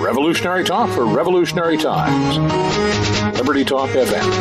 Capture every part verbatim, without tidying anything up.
Revolutionary talk for revolutionary times. Liberty Talk F M.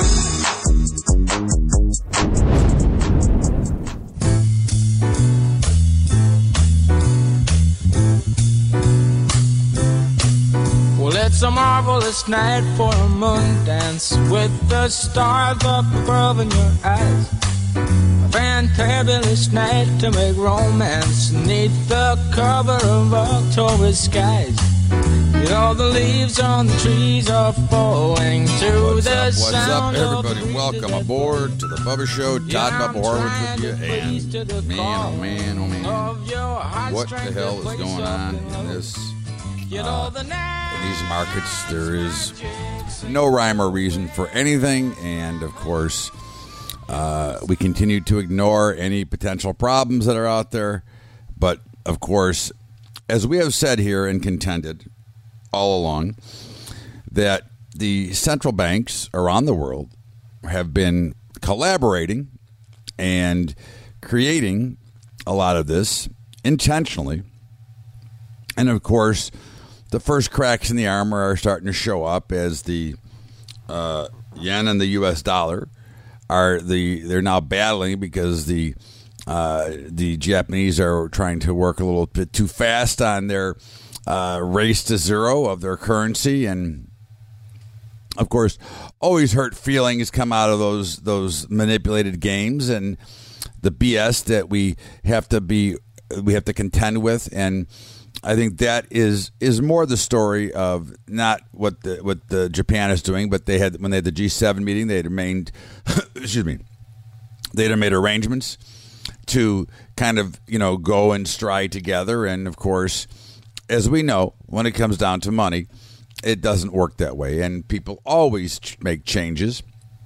Well, it's a marvelous night for a moon dance with the stars up above in your eyes. A fantabulous night to make romance neath the cover of October skies. You know the leaves on the trees are falling to What's the up? What's sound up, of everybody? Welcome aboard to the Bubba Show. Todd Bubba Horowitz with you. And man, oh man, oh man, what the hell is going on in this? Uh, in these markets, there is no rhyme or reason for anything, and of course, uh, we continue to ignore any potential problems that are out there. But of course, as we have said here and contended all along, that the central banks around the world have been collaborating and creating a lot of this intentionally, and of course, the first cracks in the armor are starting to show up as the uh, yen and the U S dollar are the they're now battling because the uh, the Japanese are trying to work a little bit too fast on their uh, race to zero of their currency, and of course, always hurt feelings come out of those those manipulated games and the B S that we have to be we have to contend with. And I think that is is more the story of not what the what the Japan is doing, but they had when they had the G seven meeting, they had remained, excuse me, they had made arrangements to kind of you know go and stride together. And of course, as we know, when it comes down to money, it doesn't work that way, and people always ch- make changes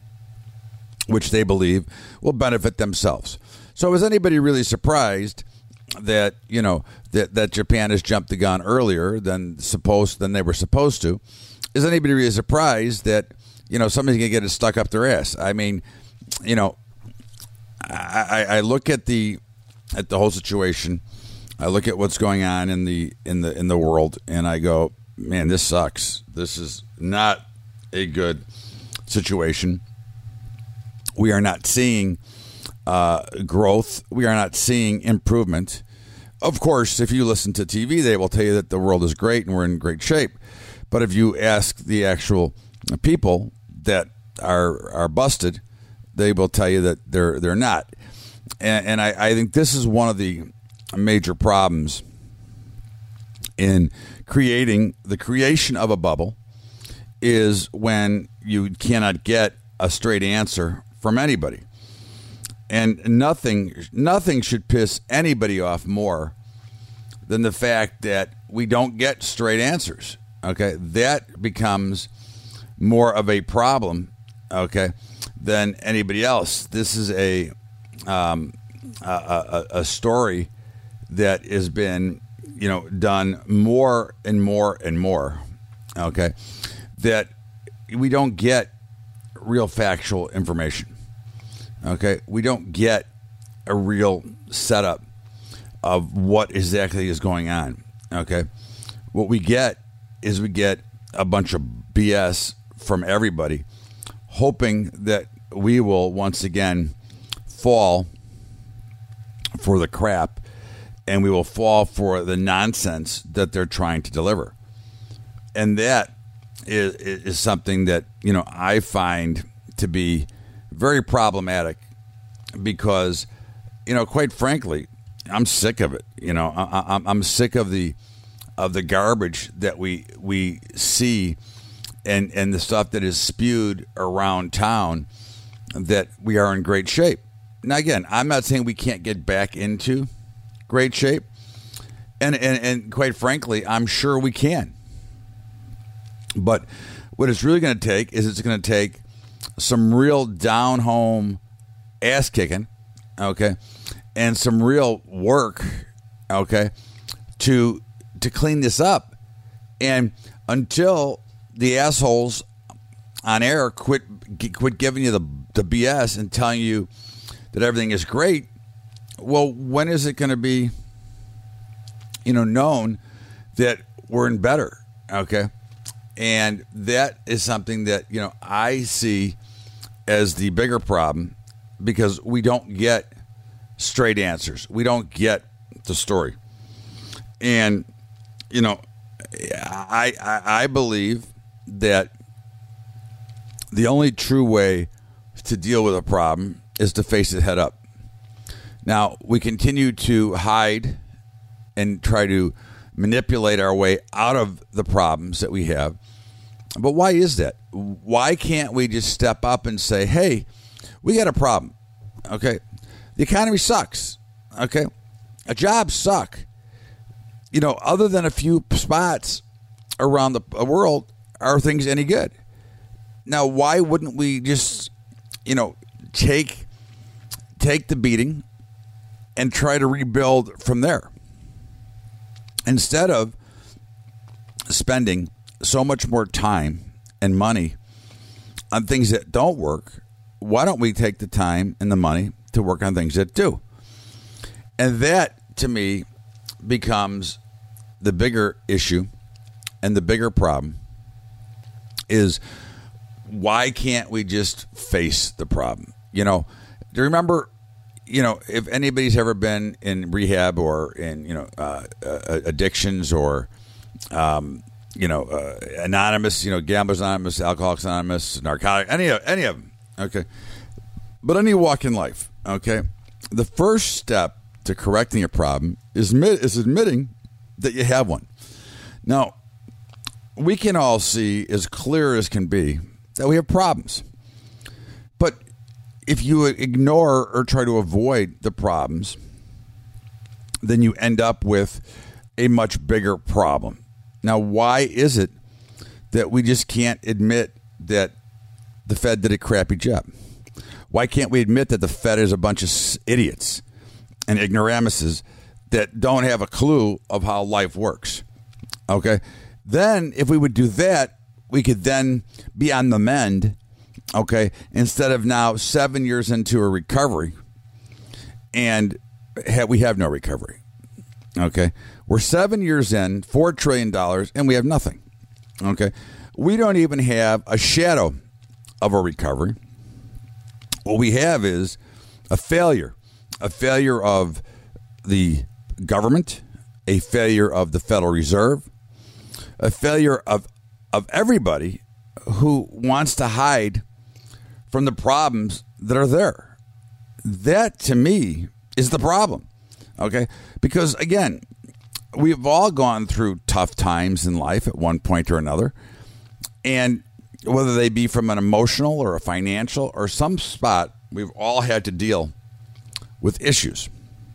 which they believe will benefit themselves. So, is anybody really surprised that you know that, that Japan has jumped the gun earlier than supposed than they were supposed to? Is anybody really surprised that you know somebody's gonna get it stuck up their ass? I mean, you know, I, I look at the at the whole situation. I look at what's going on in the in the in the world, and I go, man, this sucks. This is not a good situation. We are not seeing uh, growth. We are not seeing improvement. Of course, if you listen to T V, they will tell you that the world is great and we're in great shape. But if you ask the actual people that are are busted, they will tell you that they're they're not. And, and I, I think this is one of the major problems in creating the creation of a bubble is when you cannot get a straight answer from anybody. And nothing nothing should piss anybody off more than the fact that we don't get straight answers. Okay, that becomes more of a problem, okay, than anybody else. This is a um, a, a, a story that has been, you know, done more and more and more, okay, that we don't get real factual information, okay? We don't get a real setup of what exactly is going on, okay? What we get is we get a bunch of B S from everybody, hoping that we will once again fall for the crap and we will fall for the nonsense that they're trying to deliver. And that is, is something that, you know, I find to be very problematic because, you know, quite frankly, I'm sick of it. You know, I, I'm, I'm sick of the of the garbage that we we see and, and the stuff that is spewed around town that we are in great shape. Now, again, I'm not saying we can't get back into great shape. And, and, and quite frankly, I'm sure we can. But what it's really going to take is it's going to take some real down-home ass-kicking, okay, and some real work, okay, to to clean this up. And until the assholes on air quit quit giving you the, the B S and telling you that everything is great, well, when is it going to be, you know, known that we're in better? Okay. And that is something that, you know, I see as the bigger problem because we don't get straight answers. We don't get the story. And, you know, I, I, I believe that the only true way to deal with a problem is to face it head up. Now, we continue to hide and try to manipulate our way out of the problems that we have. But why is that? Why can't we just step up and say, hey, we got a problem, okay? The economy sucks, okay? Jobs suck. You know, other than a few spots around the world, are things any good? Now, why wouldn't we just, you know, take take the beating and try to rebuild from there? Instead of spending so much more time and money on things that don't work, why don't we take the time and the money to work on things that do? And that, to me, becomes the bigger issue and the bigger problem is why can't we just face the problem? You know, do you remember, you know, if anybody's ever been in rehab or in, you know, uh, uh, addictions or, um, you know, uh, anonymous, you know, Gamblers Anonymous, Alcoholics Anonymous, narcotic, any of, any of them, okay? But any walk in life, okay? The first step to correcting a problem is, admit, is admitting that you have one. Now, we can all see as clear as can be that we have problems. But if you ignore or try to avoid the problems, then you end up with a much bigger problem. Now, why is it that we just can't admit that the Fed did a crappy job? Why can't we admit that the Fed is a bunch of idiots and ignoramuses that don't have a clue of how life works? Okay? Then, if we would do that, we could then be on the mend, okay, instead of now seven years into a recovery and ha- we have no recovery, okay? We're seven years in, four trillion dollars, and we have nothing, okay? We don't even have a shadow of a recovery. What we have is a failure, a failure of the government, a failure of the Federal Reserve, a failure of of everybody who wants to hide from the problems that are there. That, to me, is the problem, okay? Because, again, we've all gone through tough times in life at one point or another, and whether they be from an emotional or a financial or some spot, we've all had to deal with issues.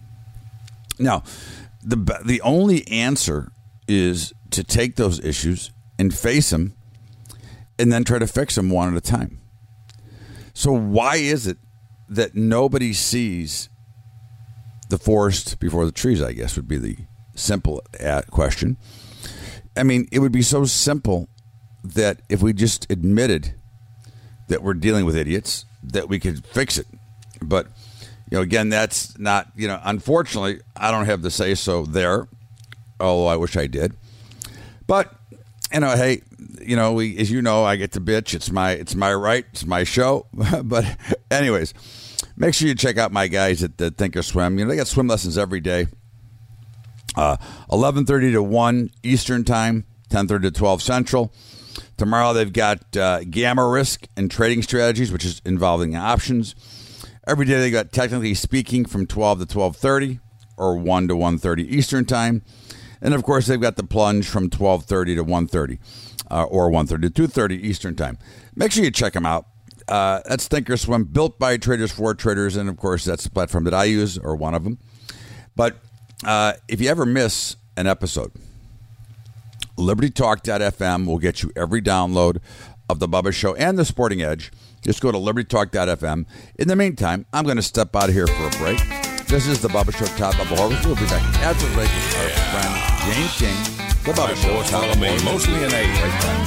Now, the the only answer is to take those issues and face them and then try to fix them one at a time. So why is it that nobody sees the forest before the trees, I guess, would be the simple question. I mean, it would be so simple that if we just admitted that we're dealing with idiots, that we could fix it. But, you know, again, that's not, you know, unfortunately, I don't have the say-so there, although I wish I did. But, you know, hey, you know, we, as you know, I get to bitch. It's my, it's my right. It's my show. But anyways, make sure you check out my guys at the Thinkorswim. You know, they got swim lessons every day. Uh, eleven thirty to one Eastern time, ten thirty to twelve Central. Tomorrow they've got uh, Gamma Risk and Trading Strategies, which is involving options. Every day they got Technically Speaking from twelve to twelve thirty or one to one thirty Eastern time. And, of course, they've got the plunge from twelve thirty to one thirty uh, or one thirty to two thirty Eastern time. Make sure you check them out. Uh, that's Thinkorswim, built by traders for traders. And, of course, that's the platform that I use, or one of them. But uh, if you ever miss an episode, Liberty Talk dot f m will get you every download of The Bubba Show and The Sporting Edge. Just go to Liberty Talk dot f m. In the meantime, I'm going to step out of here for a break. This is The Bubba Show, Todd Bubba Horwitz. We'll be back after the break with our friend James King. The Bubba Show. Follow me, mostly in age. Right back.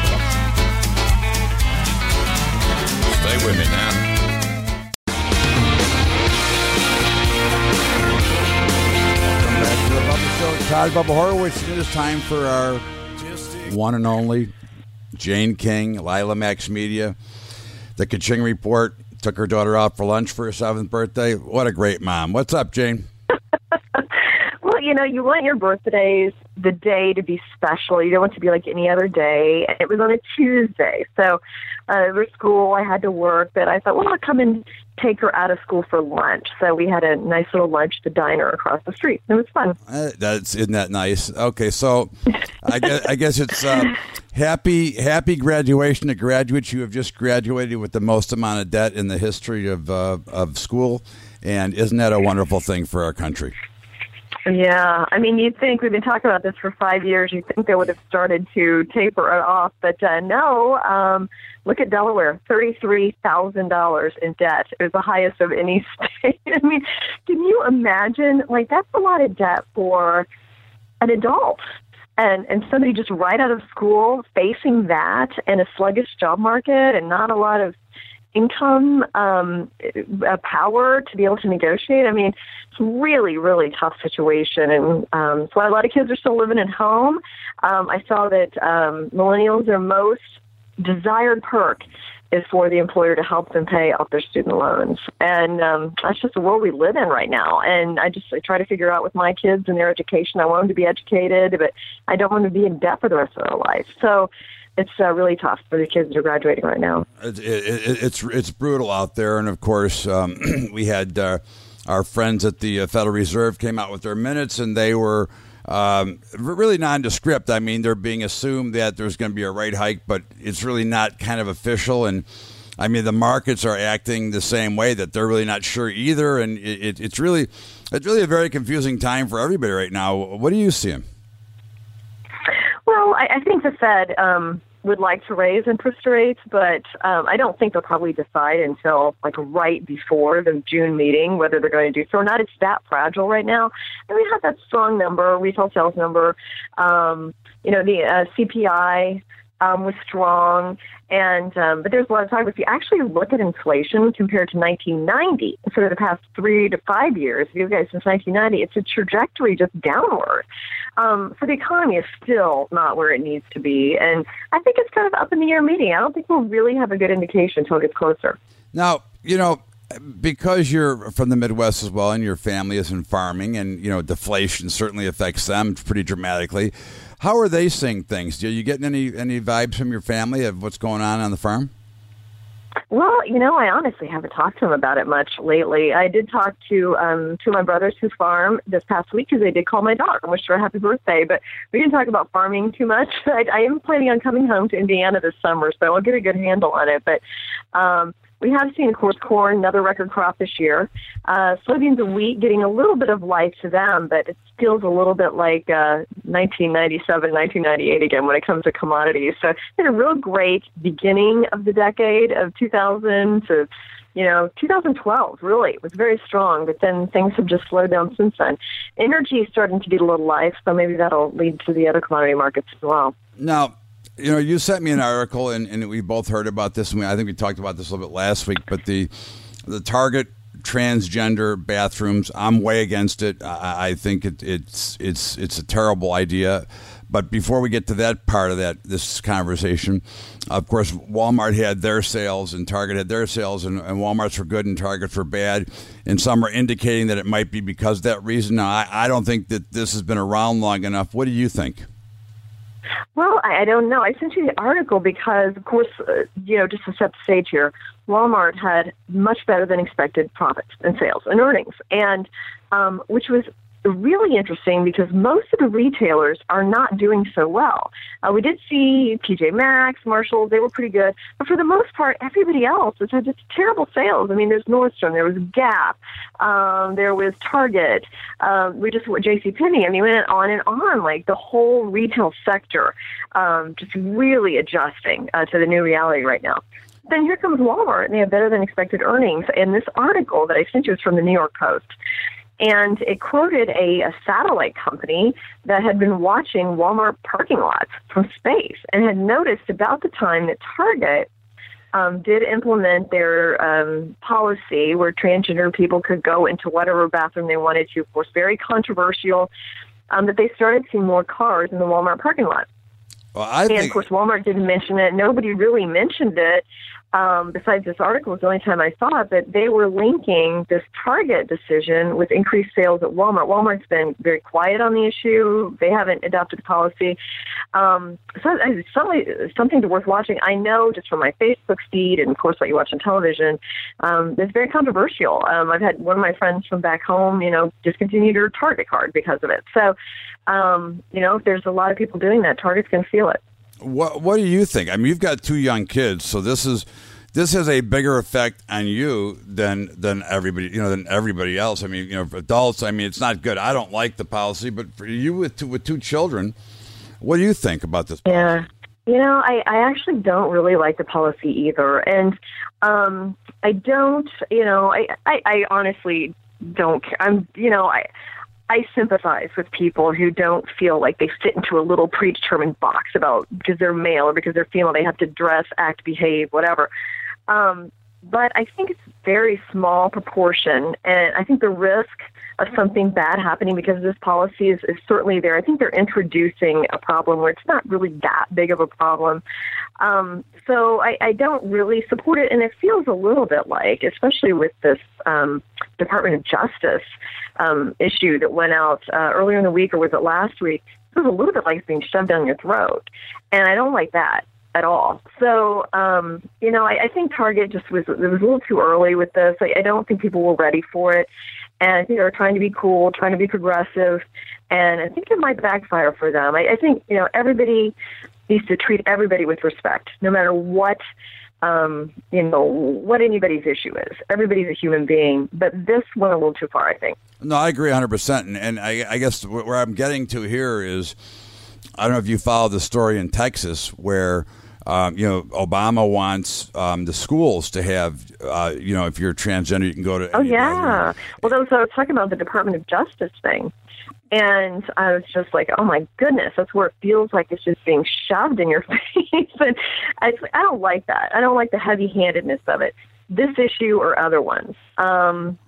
Stay with me now. Welcome back to The Bubba Show, Todd Bubba Horwitz. It is time for our one and only Jane King, Lila Max Media. The Kaching Report took her daughter out for lunch for her seventh birthday. What a great mom. What's up, Jane? Well, you know, you want your birthdays, the day to be special. You don't want it to be like any other day. And it was on a Tuesday. So uh, for school, I had to work. But I thought, well, I'll come and take her out of school for lunch. So we had a nice little lunch at the diner across the street. It was fun. Uh, that's isn't that nice? Okay, so I guess I guess it's uh, happy happy graduation to graduates. You have just graduated with the most amount of debt in the history of uh, of school, and isn't that a wonderful thing for our country? Yeah, I mean, you'd think we've been talking about this for five years. You'd think they would have started to taper it off, but uh, no. Um, look at Delaware, thirty-three thousand dollars in debt. It was the highest of any state. I mean, can you imagine? Like, that's a lot of debt for an adult. And and somebody just right out of school facing that and a sluggish job market and not a lot of income um, uh, power to be able to negotiate. I mean, it's really, really tough situation. And um, so a lot of kids are still living at home. Um, I saw that um, millennials, their most desired perk is for the employer to help them pay off their student loans. And um, that's just the world we live in right now. And I just I try to figure out with my kids and their education, I want them to be educated, but I don't want them to be in debt for the rest of their life. So it's uh, really tough for the kids that are graduating right now. It, it, it's it's brutal out there. And, of course, um, we had uh, our friends at the Federal Reserve came out with their minutes, and they were um, really nondescript. I mean, they're being assumed that there's going to be a rate hike, but it's really not kind of official. And, I mean, the markets are acting the same way, that they're really not sure either. And it, it, it's really it's really a very confusing time for everybody right now. What are you seeing? Well, I, I think the Fed um, would like to raise interest rates, but um, I don't think they'll probably decide until like right before the June meeting whether they're going to do so or not. It's that fragile right now. And we have that strong number, retail sales number. Um, you know, the uh, C P I um, was strong. And um, but there's a lot of talk. If you actually look at inflation compared to nineteen ninety, sort of the past three to five years, you guys since nineteen ninety, it's a trajectory just downward. Um, so the economy is still not where it needs to be, and I think it's kind of up in the air meeting. I don't think we'll really have a good indication until it gets closer. Now, you know, because you're from the Midwest as well, and your family is in farming, and you know, deflation certainly affects them pretty dramatically. How are they seeing things? Are you getting any any vibes from your family of what's going on on the farm? Well, you know, I honestly haven't talked to them about it much lately. I did talk to um, two of my brothers who farm this past week because they did call my daughter and wish her a happy birthday. But we didn't talk about farming too much. I, I am planning on coming home to Indiana this summer, so I'll get a good handle on it. But um, we have seen, of course, corn, another record crop this year. Uh, soybeans and wheat getting a little bit of life to them, but it feels a little bit like uh, nineteen ninety-seven, nineteen ninety-eight again when it comes to commodities. So it's been a real great beginning of the decade of two thousand to, you know, two thousand twelve, really. It was very strong, but then things have just slowed down since then. Energy is starting to get a little life, so maybe that'll lead to the other commodity markets as well. Now, you know, you sent me an article, and, and we both heard about this, and we, I think we talked about this a little bit last week, but the the Target transgender bathrooms, I'm way against it. I, I think it, it's it's it's a terrible idea. But before we get to that part of that this conversation, of course, Walmart had their sales and Target had their sales, and, and Walmart's were good and Target's were bad. And some are indicating that it might be because of that reason. Now, I, I don't think that this has been around long enough. What do you think? Well, I don't know. I sent you the article because, of course, uh, you know, just to set the stage here, Walmart had much better than expected profits and sales and earnings, and um, which was really interesting because most of the retailers are not doing so well. Uh, we did see T J Maxx, Marshalls, they were pretty good. But for the most part, everybody else has had just terrible sales. I mean, there's Nordstrom, there was Gap, um, there was Target, um, we just went JCPenney. I mean, we went on and on, like the whole retail sector um, just really adjusting uh, to the new reality right now. Then here comes Walmart, and they have better than expected earnings. And this article that I sent you is from the New York Post. And it quoted a, a satellite company that had been watching Walmart parking lots from space and had noticed about the time that Target um, did implement their um, policy where transgender people could go into whatever bathroom they wanted to, of course, very controversial, um, that they started seeing more cars in the Walmart parking lot. Well, I and, think... of course, Walmart didn't mention it. Nobody really mentioned it. Um, besides this article, was the only time I saw it, but they were linking this Target decision with increased sales at Walmart. Walmart's been very quiet on the issue. They haven't adopted the policy. Um, so it's something, something to worth watching. I know just from my Facebook feed and, of course, what you watch on television, um, it's very controversial. Um, I've had one of my friends from back home, you know, discontinued her Target card because of it. So, um, you know, if there's a lot of people doing that, Target's going to feel it. What What do you think? I mean, you've got two young kids, so this is this has a bigger effect on you than than everybody you know than everybody else. I mean, you know, for adults, I mean, it's not good. I don't like the policy, but for you with two, with two children, what do you think about this policy? Yeah, you know, I, I actually don't really like the policy either, and um, I don't. You know, I, I, I honestly don't. I'm. You know, I. I sympathize with people who don't feel like they fit into a little predetermined box about because they're male or because they're female, they have to dress, act, behave, whatever. Um, but I think it's very small proportion, and I think the risk of something bad happening because of this policy is, is certainly there. I think they're introducing a problem where it's not really that big of a problem. Um, so I, I don't really support it, and it feels a little bit like, especially with this um, Department of Justice um, issue that went out uh, earlier in the week, or was it last week? It was a little bit like it's being shoved down your throat, and I don't like that at all. So, um, you know, I, I think Target just was, it was a little too early with this. I, I don't think people were ready for it. And I think they were trying to be cool, trying to be progressive. And I think it might backfire for them. I, I think, you know, everybody needs to treat everybody with respect, no matter what, um, you know, what anybody's issue is. Everybody's a human being. But this went a little too far, I think. No, I agree one hundred percent. And, and I, I guess where I'm getting to here is, I don't know if you followed the story in Texas where, um, you know, Obama wants um, the schools to have, uh, you know, if you're transgender, you can go to. Oh, yeah. Well, that was, I was talking about the Department of Justice thing. And I was just like, oh, my goodness, that's where it feels like it's just being shoved in your face. And I, I don't like that. I don't like the heavy-handedness of it, this issue or other ones. Um,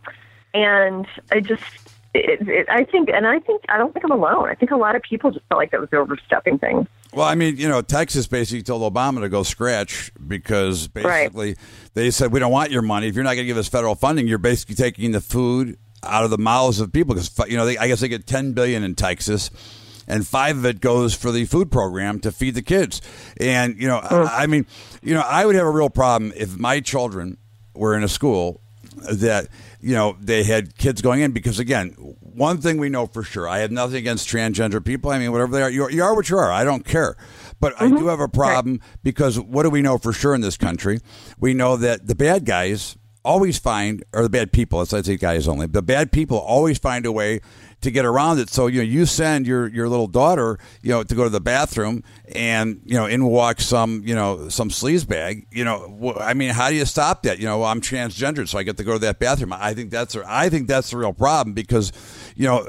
and I just... It, it, I think, and I think, I don't think I'm alone. I think a lot of people just felt like that was overstepping things. Well, I mean, you know, Texas basically told Obama to go scratch because basically right. they said, we don't want your money. If you're not going to give us federal funding, you're basically taking the food out of the mouths of people because, you know, they, I guess they get ten billion dollars in Texas. And five of it goes for the food program to feed the kids. And, you know, mm. I, I mean, you know, I would have a real problem if my children were in a school that, you know, they had kids going in because, again, one thing we know for sure, I have nothing against transgender people. I mean, whatever they are, you are, you are what you are. I don't care. But mm-hmm. I do have a problem right. because what do we know for sure in this country? We know that the bad guys always find, or the bad people, let's say guys only, the bad people always find a way to get around it. So, you know, you send your, your little daughter, you know, to go to the bathroom and, you know, in walks some, you know, some sleazebag, you know, I mean, how do you stop that? You know, well, I'm transgendered, so I get to go to that bathroom. I think that's, I think that's the real problem because, you know,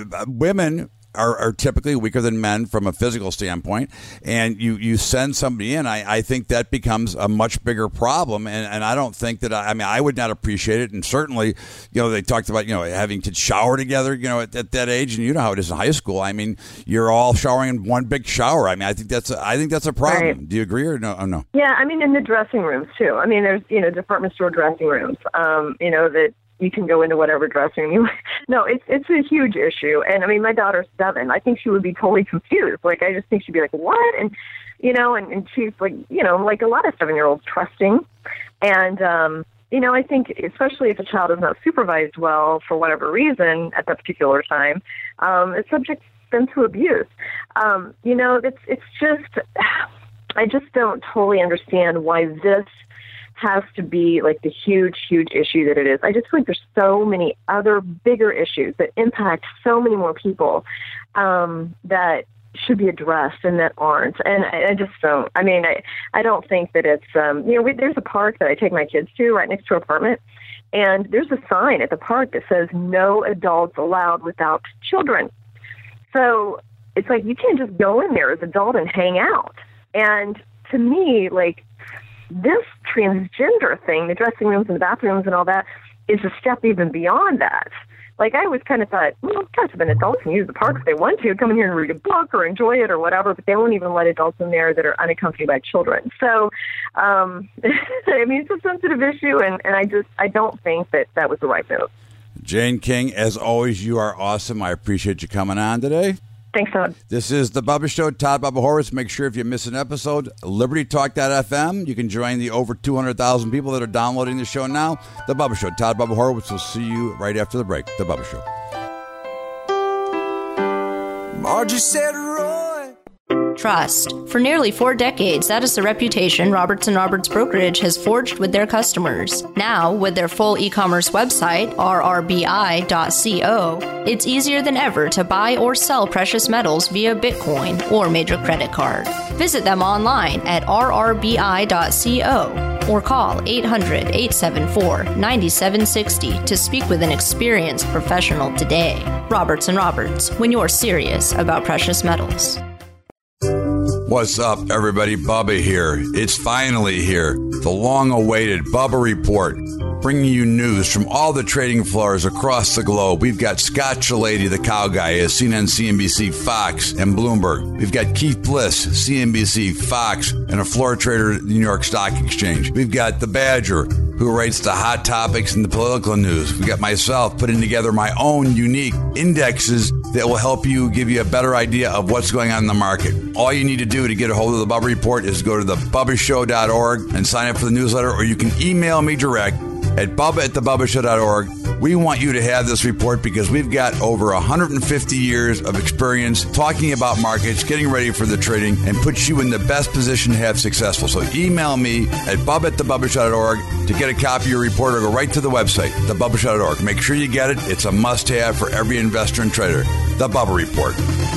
women Are, are typically weaker than men from a physical standpoint, and you, you send somebody in, I, I think that becomes a much bigger problem, and, and I don't think that, I, I mean, I would not appreciate it, and certainly, you know, they talked about, you know, having kids shower together, you know, at, at that age, and you know how it is in high school. I mean, you're all showering in one big shower. I mean, I think that's a, I think that's a problem. Right. Do you agree or no? Or no? Yeah, I mean, in the dressing rooms, too. I mean, there's, you know, department store dressing rooms, um, you know, that you can go into whatever dressing room you want. No, it's it's a huge issue. And, I mean, my daughter's seven. I think she would be totally confused. Like, I just think she'd be like, what? And, you know, and, and she's like, you know, like a lot of seven-year-olds, trusting. And, um, you know, I think especially if a child is not supervised well for whatever reason at that particular time, um, it's subject them to abuse. Um, you know, it's it's just, I just don't totally understand why this has to be like the huge, huge issue that it is. I just feel like there's so many other bigger issues that impact so many more people um, that should be addressed and that aren't. And I, I just don't, I mean, I, I don't think that it's, um, you know, we, there's a park that I take my kids to right next to our apartment. And there's a sign at the park that says no adults allowed without children. So it's like, you can't just go in there as an adult and hang out. And to me, like, this transgender thing, the dressing rooms and the bathrooms and all that, is a step even beyond that. like I always kind of thought, well, guys have been adults and use the park if they want to, come in here and read a book or enjoy it or whatever, but they won't even let adults in there that are unaccompanied by children. So, um, I mean, it's a sensitive issue, and, and I just, I don't think that that was the right move. Jane King, as always, you are awesome. I appreciate you coming on today. Thanks, Todd. This is The Bubba Show. Todd Bubba Horwitz. Make sure if you miss an episode, liberty talk dot f m. You can join the over two hundred thousand people that are downloading the show now. The Bubba Show. Todd Bubba Horwitz will see you right after the break. The Bubba Show. Margie said, Roy. Trust. For nearly four decades, that is the reputation Roberts and Roberts Brokerage has forged with their customers. Now, with their full e-commerce website, r r b i dot co, it's easier than ever to buy or sell precious metals via Bitcoin or major credit card. Visit them online at r r b i dot co or call eight hundred, eight seven four, nine seven six zero to speak with an experienced professional today. Roberts and Roberts, when you're serious about precious metals. What's up, everybody? Bubba here. It's finally here. The long-awaited Bubba Report, bringing you news from all the trading floors across the globe. We've got Scott Chilady, the cow guy, at C N N, C N B C, Fox, and Bloomberg. We've got Keith Bliss, C N B C, Fox, and a floor trader at the New York Stock Exchange. We've got the Badger, who writes the hot topics and the political news. We've got myself putting together my own unique indexes that will help you, give you a better idea of what's going on in the market. All you need to do to get a hold of the Bubba Report is go to the bubba show dot org and sign up for the newsletter, or you can email me direct at bubba at the bubba show dot org. We want you to have this report because we've got over one hundred fifty years of experience talking about markets, getting ready for the trading, and puts you in the best position to have successful. So email me at bubba at the bubba show dot org to get a copy of your report, or go right to the website, the bubba show dot org. Make sure you get it. It's a must-have for every investor and trader. The Bubba Report.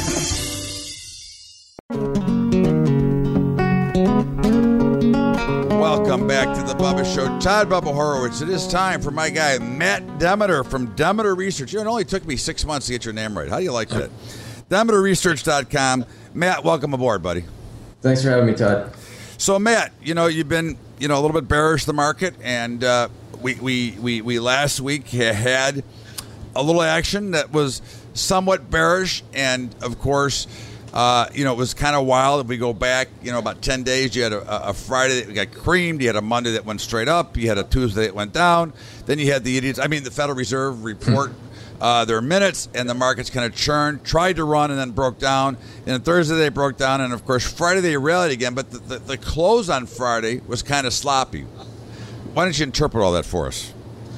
Welcome back to the Bubba Show. Todd Bubba Horwitz. It is time for my guy, Matt Demeter from Demeter Research. You know, it only took me six months to get your name right. How do you like that? Demeter Research dot com. Matt, welcome aboard, buddy. Thanks for having me, Todd. So, Matt, you know, you've been, you know, a little bit bearish the market, and uh, we, we, we, we last week had a little action that was somewhat bearish, and, of course, Uh, you know, it was kind of wild. If we go back, you know, about ten days, you had a, a Friday that got creamed. You had a Monday that went straight up. You had a Tuesday that went down. Then you had the idiots. I mean, the Federal Reserve report uh, their minutes, and the markets kind of churned, tried to run, and then broke down. And then Thursday they broke down, and, of course, Friday they rallied again. But the, the, the close on Friday was kind of sloppy. Why don't you interpret all that for us?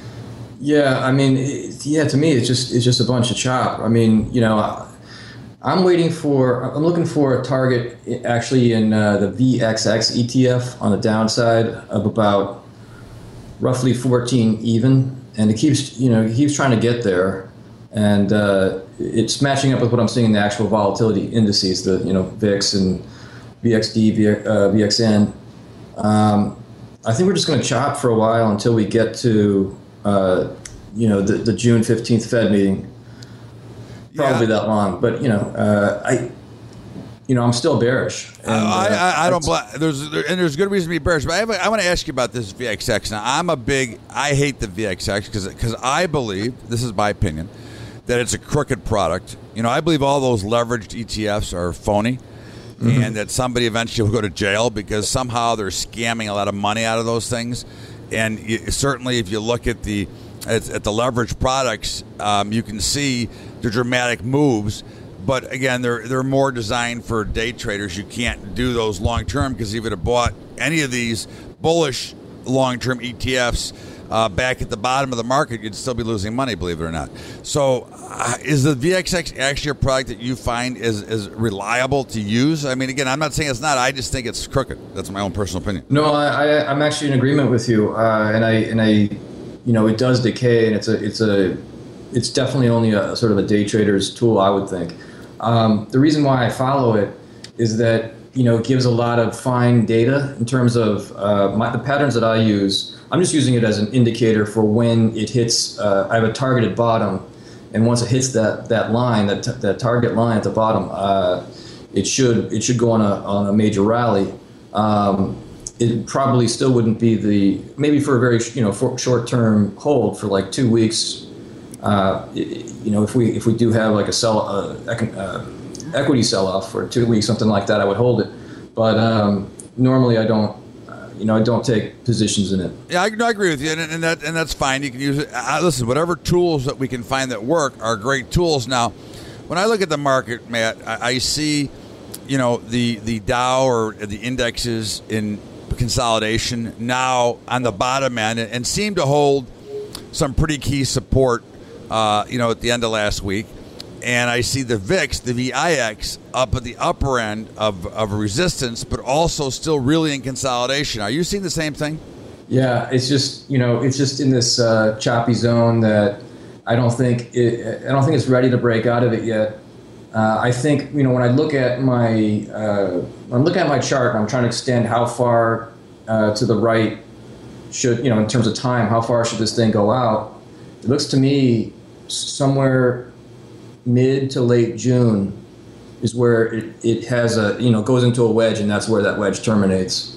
Yeah, I mean, it, yeah, to me, it's just it's just a bunch of chop. I mean, you know, I, I'm waiting for, I'm looking for a target actually in uh, the V X X E T F on the downside of about roughly fourteen even. And it keeps, you know, it keeps trying to get there. And uh, it's matching up with what I'm seeing in the actual volatility indices, the, you know, V I X and V X D, v, uh, V X N. Um, I think we're just going to chop for a while until we get to, uh, you know, the, the June fifteenth Fed meeting. Probably yeah. that long, but you know, uh, I, you know, I'm still bearish. And, uh, I, I, I don't. Bl- there's there, and there's good reason to be bearish, but I, have a, I want to ask you about this V X X. Now, I'm a big. I hate the V X X because because I believe, this is my opinion, that it's a crooked product. You know, I believe all those leveraged E T Fs are phony, mm-hmm. and that somebody eventually will go to jail because somehow they're scamming a lot of money out of those things. And you, certainly, if you look at the at, at the leveraged products, um, you can see the dramatic moves, but again, they're they're more designed for day traders. You can't do those long term because if you would have bought any of these bullish long term E T Fs uh, back at the bottom of the market, you'd still be losing money, believe it or not. So, uh, is the V X X actually a product that you find is is reliable to use? I mean, again, I'm not saying it's not. I just think it's crooked. That's my own personal opinion. No, I, I I'm actually in agreement with you, uh, and I and I, you know, it does decay, and it's a it's a It's definitely only a sort of a day trader's tool, I would think. Um, the reason why I follow it is that, you know, it gives a lot of fine data in terms of uh, my, the patterns that I use. I'm just using it as an indicator for when it hits. Uh, I have a targeted bottom, and once it hits that that line, that t- that target line at the bottom, uh, it should it should go on a on a major rally. Um, it probably still wouldn't be the maybe for a very you know for short term hold for like two weeks. uh, you know, if we if we do have like a sell uh, uh, equity sell off for two weeks, something like that, I would hold it. But um, normally I don't. You know, I don't take positions in it. Yeah, I, I agree with you, and, and that and that's fine. You can use it. Uh, listen, whatever tools that we can find that work are great tools. Now, when I look at the market, Matt, I, I see, you know, the the Dow or the indexes in consolidation now on the bottom end, and, and seem to hold some pretty key support. Uh, you know, at the end of last week. And I see the V I X, the V I X, up at the upper end of, of resistance, but also still really in consolidation. Are you seeing the same thing? Yeah, it's just, you know, it's just in this uh, choppy zone that I don't think it, I don't think it's ready to break out of it yet. Uh, I think, you know, when I look at my uh, when I'm looking at my chart, and I'm trying to extend how far uh, to the right should, you know, in terms of time, how far should this thing go out? It looks to me somewhere mid to late June is where it, it has a, you know, goes into a wedge, and that's where that wedge terminates.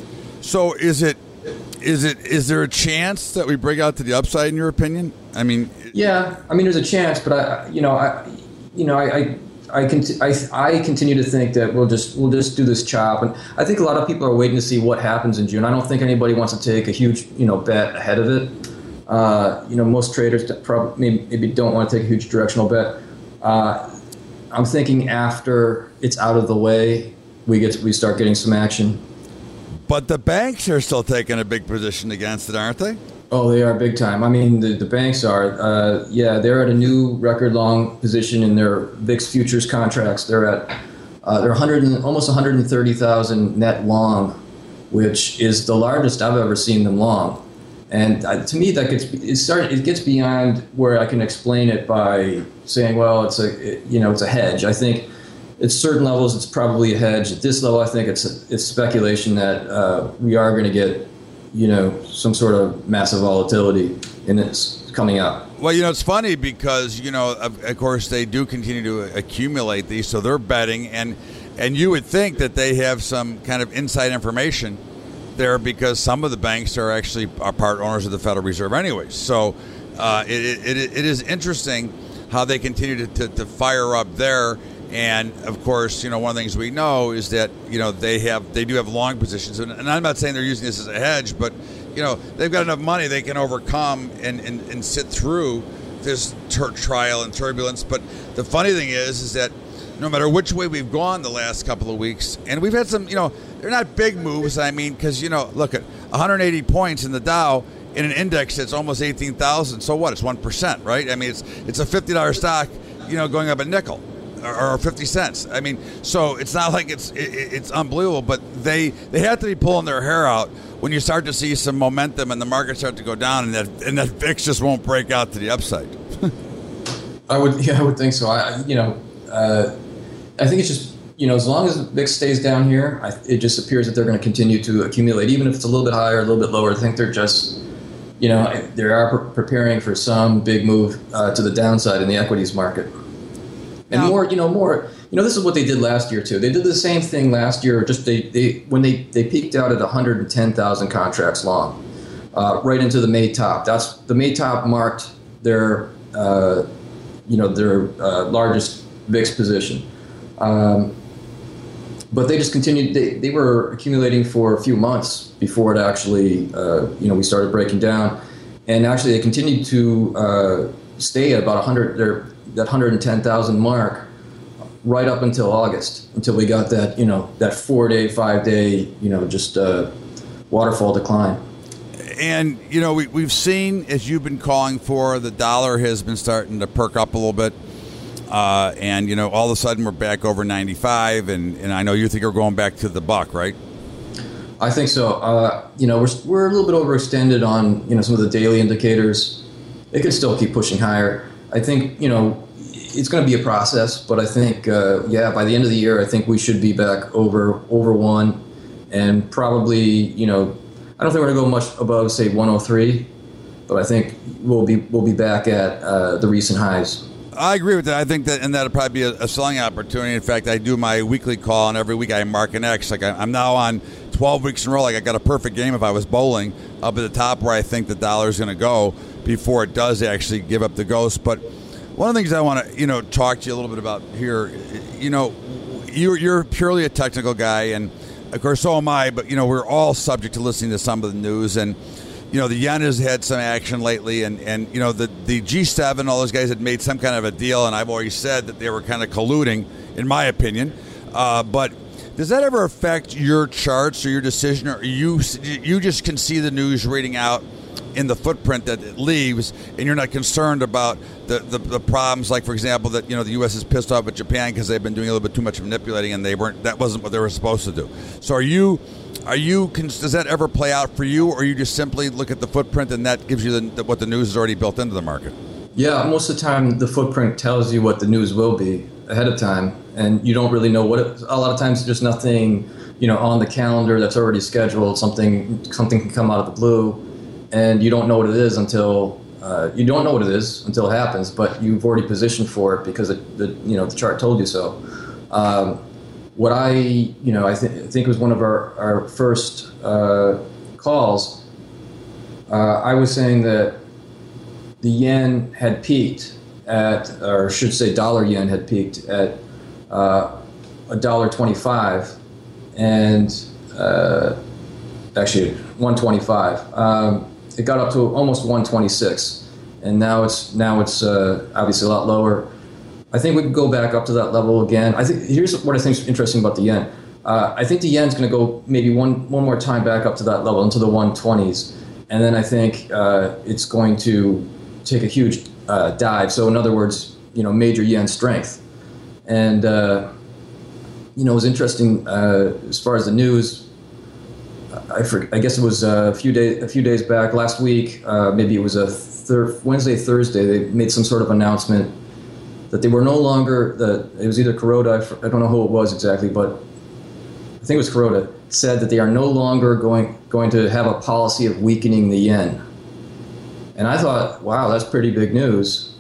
So is it, is it, is there a chance that we break out to the upside in your opinion? I mean, yeah, I mean, there's a chance, but I, you know, I, you know, I, I, I, cont- I, I continue to think that we'll just, we'll just do this chop. And I think a lot of people are waiting to see what happens in June. I don't think anybody wants to take a huge, you know, bet ahead of it. Uh, you know, most traders probably maybe don't want to take a huge directional bet. Uh, I'm thinking after it's out of the way, we get to, we start getting some action. But the banks are still taking a big position against it, aren't they? Oh, they are big time. I mean, the, the banks are. Uh, yeah, they're at a new record long position in their V I X futures contracts. They're at uh, they're one hundred and, almost one hundred thirty thousand net long, which is the largest I've ever seen them long. And uh, to me, that gets it start it gets beyond where I can explain it by saying, well, it's a it, you know it's a hedge. I think at certain levels it's probably a hedge. At this level, I think it's a, it's speculation that uh, we are going to get you know some sort of massive volatility in this coming up. Well, you know, it's funny because you know, of, of course, they do continue to accumulate these, so they're betting, and and you would think that they have some kind of inside information there because some of the banks are actually are part owners of the Federal Reserve anyways. So uh, it, it it is interesting how they continue to, to, to fire up there. And of course, you know, one of the things we know is that, you know, they have they do have long positions. And, and I'm not saying they're using this as a hedge, but, you know, they've got enough money they can overcome and, and, and sit through this ter- trial and turbulence. But the funny thing is, is that no matter which way we've gone the last couple of weeks, and we've had some, you know, they're not big moves, I mean, because, you know, look at one hundred eighty points in the Dow in an index that's almost eighteen thousand. So what? It's one percent, right? I mean, it's it's a fifty dollars stock, you know, going up a nickel or, or fifty cents. I mean, so it's not like it's it, it's unbelievable, but they, they have to be pulling their hair out when you start to see some momentum and the market start to go down, and that and that V I X just won't break out to the upside. I would, yeah, I would think so. I, you know, uh, I think it's just, you know, as long as the V I X stays down here, I, it just appears that they're going to continue to accumulate, even if it's a little bit higher, a little bit lower. I think they're just, you know, they are pre- preparing for some big move uh, to the downside in the equities market. And now, more, you know, more, you know, this is what they did last year too. They did the same thing last year. Just they, they when they, they peaked out at one hundred ten thousand contracts long, uh, right into the May top. That's the May top marked their, uh, you know, their uh, largest V I X position. Um, but they just continued. They, they were accumulating for a few months before it actually, uh, you know, we started breaking down, and actually they continued to uh, stay at about one hundred. Their that one hundred ten thousand mark right up until August, until we got that, you know, that four-day, five-day, you know, just uh, waterfall decline. And, you know, we, we've seen, as you've been calling for, the dollar has been starting to perk up a little bit. Uh, and, you know, all of a sudden we're back over ninety-five. And, and I know you think we're going back to the buck, right? I think so. Uh, you know, we're, we're a little bit overextended on, you know, some of the daily indicators. It could still keep pushing higher. I think, you know, it's going to be a process, but I think, uh, yeah, by the end of the year, I think we should be back over over one, and probably, you know, I don't think we're going to go much above, say, one oh three, but I think we'll be we'll be back at uh, the recent highs. I agree with that. I think that, and that'll probably be a, a selling opportunity. In fact, I do my weekly call, and every week I mark an X. Like I, I'm now on twelve weeks in a row. Like I got a perfect game if I was bowling up at the top where I think the dollar is going to go. before it does actually give up the ghost. But one of the things I want to, you know, talk to you a little bit about here, you know, you're, you're purely a technical guy, and of course so am I, but, you know, we're all subject to listening to some of the news, and, you know, the yen has had some action lately, and, and you know, the, the G seven, all those guys had made some kind of a deal, and I've always said that they were kind of colluding, in my opinion. Uh, but does that ever affect your charts or your decision, or you you just can see the news reading out in the footprint that it leaves, and you're not concerned about the, the, the problems, like, for example, that, you know, the U S is pissed off at Japan because they've been doing a little bit too much manipulating, and they weren't that wasn't what they were supposed to do. So are you are you does that ever play out for you, or you just simply look at the footprint and that gives you the, what the news is already built into the market? Yeah, most of the time the footprint tells you what the news will be ahead of time, and you don't really know what it, a lot of times there's nothing, you know, on the calendar that's already scheduled. Something something can come out of the blue, and you don't know what it is until uh, you don't know what it is until it happens. But you've already positioned for it because it, the you know the chart told you so. Um, what I you know I, th- I think was one of our our first uh, calls. Uh, I was saying that the yen had peaked at, or I should say, dollar yen had peaked at uh, a dollar twenty-five, and uh, actually one twenty-five. Um, it got up to almost one twenty-six, and now it's now it's uh, obviously a lot lower. I think we can go back up to that level again. I think here's what I think is interesting about the yen. Uh, I think the yen's going to go maybe one one more time back up to that level, into the one twenties, and then I think uh, it's going to take a huge uh, dive. So in other words, you know, major yen strength. And uh, you know, it was interesting uh, as far as the news. I, for, I guess it was a few days a few days back, last week. Uh, maybe it was a thir- Wednesday, Thursday. They made some sort of announcement that they were no longer. The it was either Kuroda. I don't know who it was exactly, but I think it was Kuroda, said that they are no longer going going to have a policy of weakening the yen. And I thought, wow, that's pretty big news.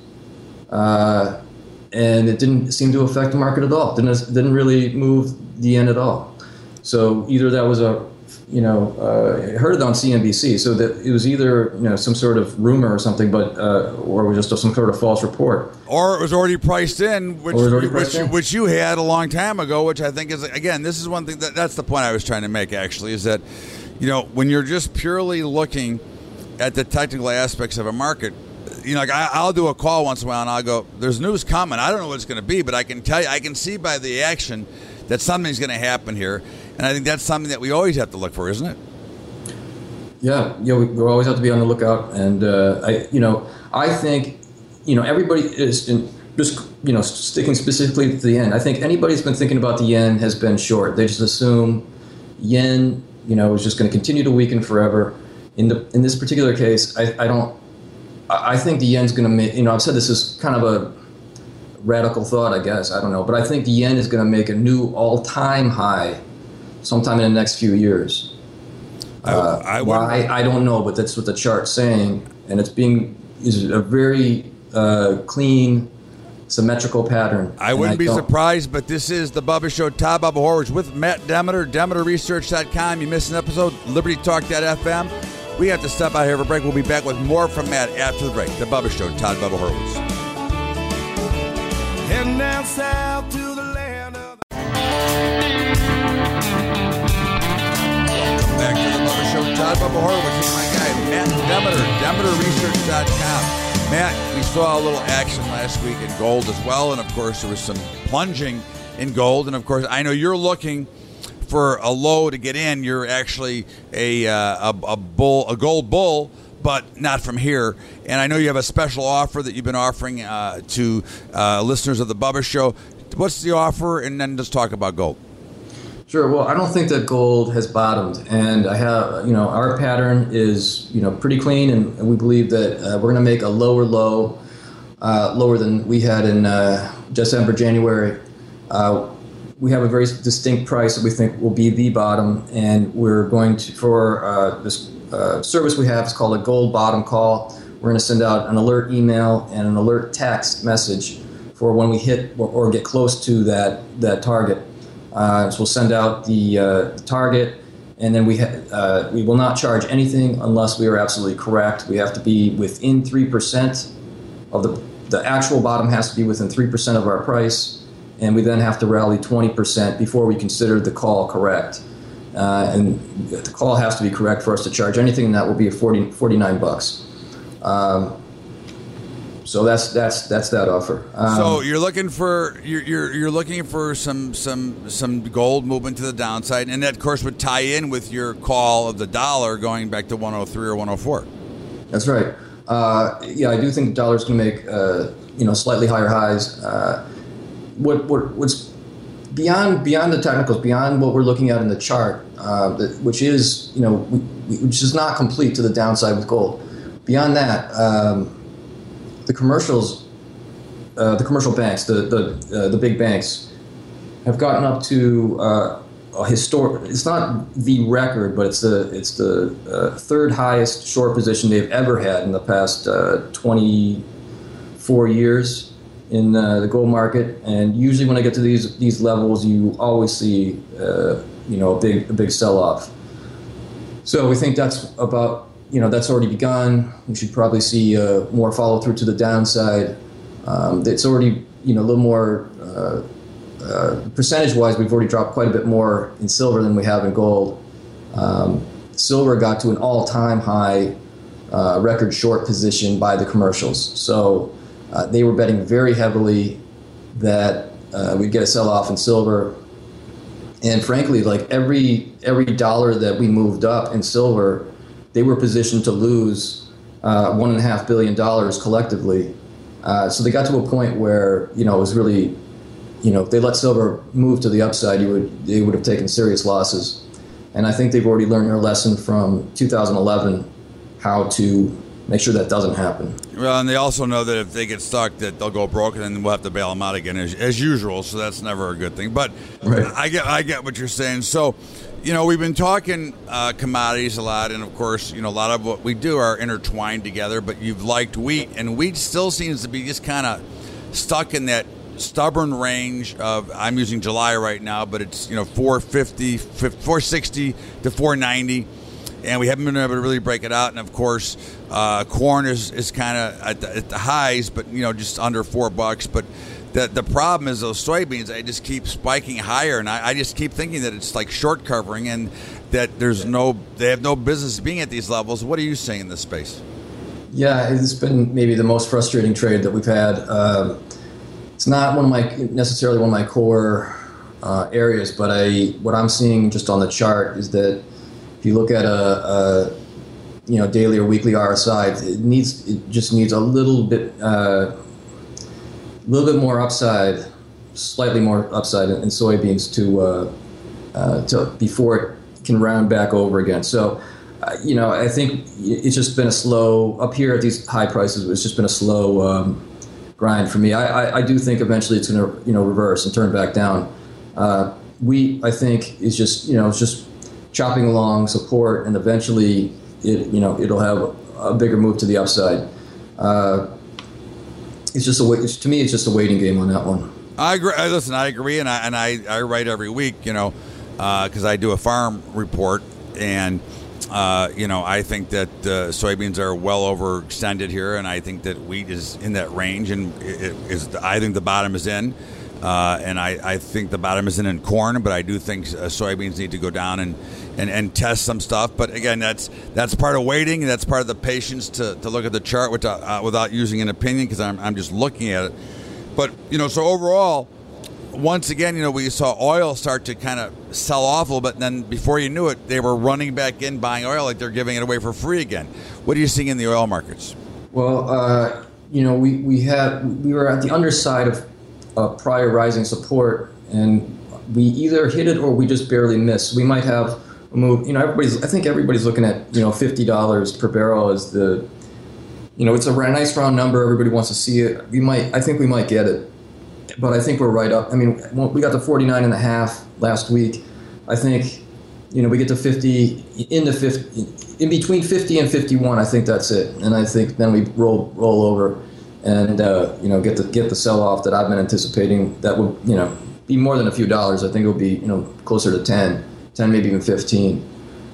Uh, and it didn't seem to affect the market at all. Didn't didn't really move the yen at all. So either that was a, you know, uh, I heard it on C N B C. So that it was either, you know, some sort of rumor or something, but uh, or it was just some sort of false report. Or it was already priced in, which already which, priced in. which you had a long time ago, which I think is, again, this is one thing that that's the point I was trying to make, actually, is that, you know, when you're just purely looking at the technical aspects of a market, you know, like I, I'll do a call once in a while and I'll go, there's news coming. I don't know what it's going to be, but I can tell you, I can see by the action that something's going to happen here. And I think that's something that we always have to look for, isn't it? Yeah, yeah, we, we always have to be on the lookout. And, uh, I, you know, I think, you know, everybody is in, just, you know, sticking specifically to the yen. I think anybody who's been thinking about the yen has been short. They just assume yen, you know, is just going to continue to weaken forever. In the in this particular case, I, I don't. I think the yen's going to make. You know, I've said this is kind of a radical thought, I guess. I don't know, but I think the yen is going to make a new all-time high sometime in the next few years. I, uh, I why I don't know, but that's what the chart's saying, and it's being is a very uh, clean, symmetrical pattern. I wouldn't I be don't. surprised, but this is the Bubba Show. Todd Bubba Horwitz with Matt Demeter, Demeter Research dot com. You missed an episode, Liberty Talk dot f m. We have to step out here for a break. We'll be back with more from Matt after the break. The Bubba Show, Todd Bubba Horwitz. Heading down south to the land of... Welcome back to the Bubba Show. Todd Bubba Horwitz with my guy, Matt Demeter, Demeter Research dot com. Matt, we saw a little action last week in gold as well, and of course there was some plunging in gold, and of course I know you're looking for a low to get in. You're actually a uh, a, a bull, a gold bull, but not from here. And I know you have a special offer that you've been offering uh, to uh, listeners of the Bubba Show. What's the offer? And then just talk about gold. Sure. Well, I don't think that gold has bottomed, and I have, you know, our pattern is, you know, pretty clean, and, and we believe that uh, we're going to make a lower low, uh, lower than we had in uh, December, January. Uh, we have a very distinct price that we think will be the bottom, and we're going to, for uh, this uh, service we have, it's called a gold bottom call. We're going to send out an alert email and an alert text message for when we hit or, or get close to that that target. Uh, so we'll send out the uh, target, and then we ha- uh, we will not charge anything unless we are absolutely correct. We have to be within three percent of the the actual bottom has to be within three percent of our price, and we then have to rally twenty percent before we consider the call correct. Uh, and the call has to be correct for us to charge anything, and that will be a forty, forty-nine bucks. Um, so that's that's that's that offer. Um, so you're looking for you're, you're you're looking for some some some gold movement to the downside, and that of course would tie in with your call of the dollar going back to one oh three or one oh four. That's right. Uh, yeah, I do think the dollar's going to make uh, you know slightly higher highs. Uh, what what what's Beyond beyond the technicals, beyond what we're looking at in the chart, uh, that, which is you know we, we, which is not complete to the downside with gold. Beyond that, um, the commercials, uh, the commercial banks, the the uh, the big banks, have gotten up to uh, a historic. It's not the record, but it's the it's the uh, third highest short position they've ever had in the past uh, twenty-four years. In uh, the gold market, and usually when I get to these these levels, you always see uh, you know a big a big sell-off. So we think that's about you know that's already begun. We should probably see uh, more follow through to the downside. Um, it's already you know a little more uh, uh, percentage-wise. We've already dropped quite a bit more in silver than we have in gold. Um, silver got to an all-time high uh, record short position by the commercials. So. Uh, they were betting very heavily that uh, we'd get a sell-off in silver, and frankly, like every every dollar that we moved up in silver, they were positioned to lose uh, one and a half billion dollars collectively. Uh, so they got to a point where you know it was really, you know, if they let silver move to the upside, you would they would have taken serious losses, and I think they've already learned their lesson from two thousand eleven, how to make sure that doesn't happen. Well, and they also know that if they get stuck, that they'll go broke, and then we'll have to bail them out again as, as usual. So that's never a good thing. But right. I get, I get what you're saying. So, you know, we've been talking uh, commodities a lot, and of course, you know, a lot of what we do are intertwined together. But you've liked wheat, and wheat still seems to be just kind of stuck in that stubborn range of. I'm using July right now, but it's you know four fifty, four sixty to four ninety. And we haven't been able to really break it out. And, of course, uh, corn is, is kind of at, at the highs, but, you know, just under four bucks. But the the problem is those soybeans, they just keep spiking higher. And I, I just keep thinking that it's like short covering and that there's no they have no business being at these levels. What are you seeing in this space? Yeah, it's been maybe the most frustrating trade that we've had. Um, it's not one of my necessarily one of my core uh, areas, but I what I'm seeing just on the chart is that if you look at a, a you know daily or weekly R S I, it needs it just needs a little bit uh, a little bit more upside, slightly more upside in, in soybeans to uh, uh, to before it can round back over again. So uh, you know I think it's just been a slow up here at these high prices. It's just been a slow um, grind for me. I, I, I do think eventually it's going to you know reverse and turn back down. Uh, wheat I think is just you know it's just chopping along support, and eventually, it you know it'll have a, a bigger move to the upside. Uh, it's just a wait. To me, it's just a waiting game on that one. I agree. Listen, I agree, and I and I, I write every week, you know, because uh, I do a farm report, and uh, you know I think that uh, soybeans are well overextended here, and I think that wheat is in that range, and it, it is. I think the bottom is in. Uh, and I, I think the bottom isn't in corn, but I do think uh, soybeans need to go down and, and, and test some stuff. But again, that's that's part of waiting. That's part of the patience to, to look at the chart without, uh, without using an opinion because I'm I'm just looking at it. But you know, so overall, once again, you know, we saw oil start to kind of sell off a little bit, and then before you knew it, they were running back in buying oil like they're giving it away for free again. What are you seeing in the oil markets? Well, uh, you know, we we had we were at the underside of. Uh, prior rising support, and we either hit it or we just barely missed. We might have a move. You know, everybody's. I think everybody's looking at you know fifty dollars per barrel as the. You know, it's a nice round number. Everybody wants to see it. We might. I think we might get it, but I think we're right up. I mean, we got to forty-nine and a half last week. I think, you know, we get to fifty in the fifty, in between fifty and fifty-one. I think that's it, and I think then we roll roll over. And uh, you know, get the get the sell off that I've been anticipating. That would you know be more than a few dollars. I think it would be you know closer to ten, ten maybe even fifteen.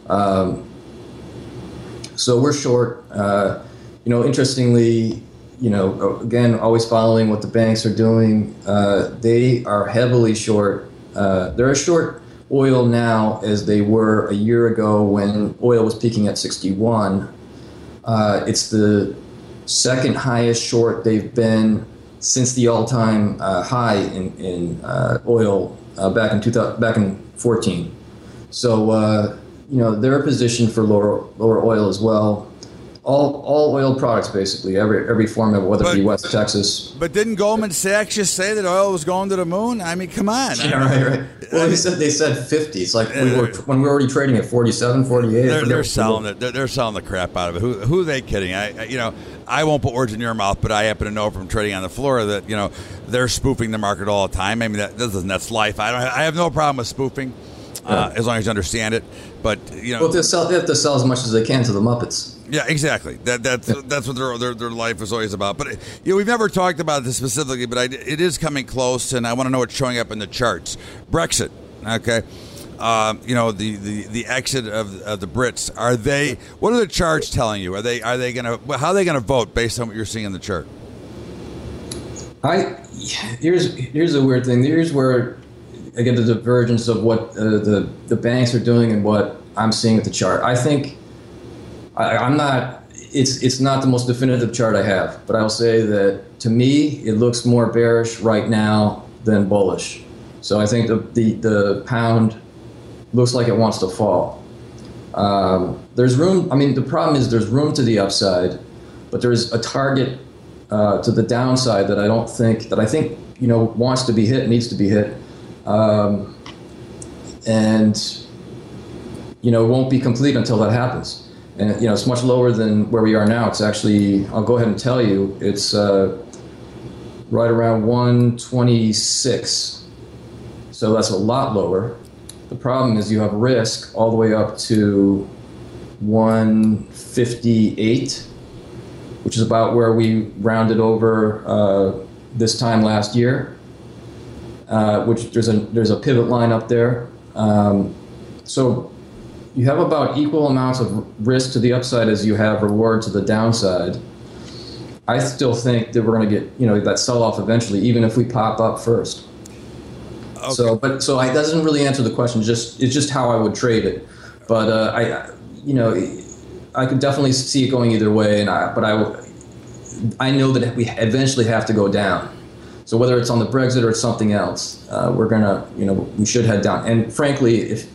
Um, so we're short. Uh, you know, interestingly, you know, again, always following what the banks are doing. Uh, they are heavily short. Uh, they're as short oil now as they were a year ago when oil was peaking at sixty-one. Uh, it's the second highest short they've been since the all-time uh, high in, in uh, oil uh, back in two thousand, back in fourteen. So, uh, you know, they're positioned for lower lower oil as well. All all oil products, basically, every every form of, whether but, it be West Texas. But didn't Goldman Sachs just say that oil was going to the moon? I mean, come on. Yeah, right, right. Well, they said they said fifty. It's like we were when we were already trading at forty-seven, forty-eight. They're, they're selling it. They're, they're selling the crap out of it. Who who are they kidding? I, I you know I won't put words in your mouth, but I happen to know from trading on the floor that you know they're spoofing the market all the time. I mean, that that's life. I don't. I have no problem with spoofing. Uh, as long as you understand it, but you know, well, they, sell, they have to sell as much as they can to the Muppets. Yeah, exactly. That that's yeah. that's what their, their their life is always about. But you know, we've never talked about this specifically, but I, it is coming close, and I want to know what's showing up in the charts. Brexit, okay. Um, you know the, the, the exit of, of the Brits. Are they? What are the charts telling you? Are they are they going to? How are they going to vote based on what you're seeing in the chart? I here's here's a weird thing. Here's where I get the divergence of what uh, the the banks are doing and what I'm seeing at the chart. I think I, I'm not. It's it's not the most definitive chart I have, but I'll say that to me it looks more bearish right now than bullish. So I think the the, the pound looks like it wants to fall. Um, there's room. I mean, the problem is there's room to the upside, but there's a target uh, to the downside that I don't think that I think you know wants to be hit, needs to be hit. Um, and, you know, it won't be complete until that happens. And, you know, it's much lower than where we are now. It's actually, I'll go ahead and tell you, it's uh, right around one twenty-six. So that's a lot lower. The problem is you have risk all the way up to one fifty-eight, which is about where we rounded over uh, this time last year. Uh, which there's a there's a pivot line up there. Um, so you have about equal amounts of risk to the upside as you have reward to the downside. I still think that we're going to get you know that sell off eventually, even if we pop up first. Okay. So, but so I, that doesn't really answer the question. Just it's just how I would trade it. But uh, I, you know, I could definitely see it going either way. And I, but I, I know that we eventually have to go down. So whether it's on the Brexit or it's something else, uh, we're gonna, you know, we should head down. And frankly, if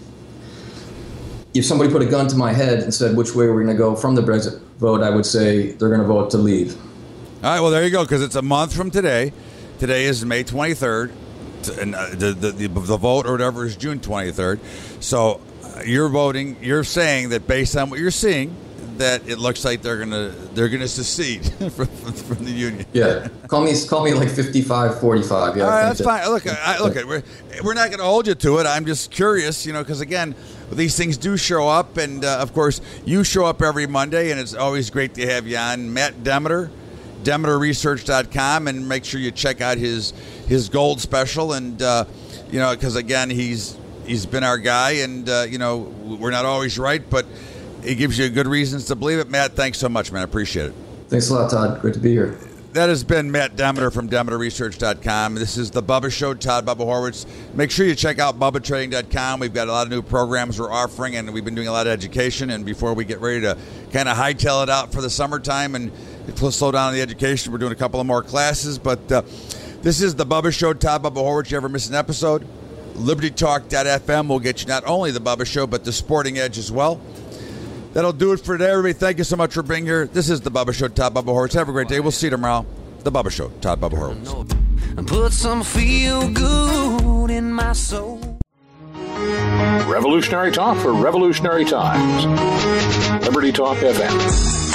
if somebody put a gun to my head and said which way we're gonna go from the Brexit vote, I would say they're gonna vote to leave. All right, well there you go, because it's a month from today. Today is May twenty-third, and the the, the the vote or whatever is June twenty-third. So you're voting. You're saying that based on what you're seeing, that it looks like they're gonna they're gonna secede from, from the union. Yeah, call me call me like fifty-five forty-five. Yeah, all right, that's that. fine. Look, I, look, we're we're not gonna hold you to it. I'm just curious, you know, because again, these things do show up, and uh, of course, you show up every Monday, and it's always great to have you on. Matt Demeter, Demeter Research dot com, and make sure you check out his his gold special, and uh, you know, because again, he's he's been our guy, and uh, you know, we're not always right, but it gives you good reasons to believe it. Matt, thanks so much, man. I appreciate it. Thanks a lot, Todd. Great to be here. That has been Matt Demeter from Demeter Research dot com. This is The Bubba Show, Todd Bubba Horwitz. Make sure you check out Bubba Trading dot com. We've got a lot of new programs we're offering, and we've been doing a lot of education. And before we get ready to kind of hightail it out for the summertime and slow down on the education, we're doing a couple of more classes. But uh, this is The Bubba Show, Todd Bubba Horwitz. You ever miss an episode? Liberty Talk dot f m will get you not only The Bubba Show, but The Sporting Edge as well. That'll do it for today, everybody. Thank you so much for being here. This is The Bubba Show, Todd Bubba Horwitz. Have a great day. We'll see you tomorrow. The Bubba Show, Todd Bubba Horwitz. Put some feel good in my soul. Revolutionary talk for revolutionary times. Liberty Talk F M.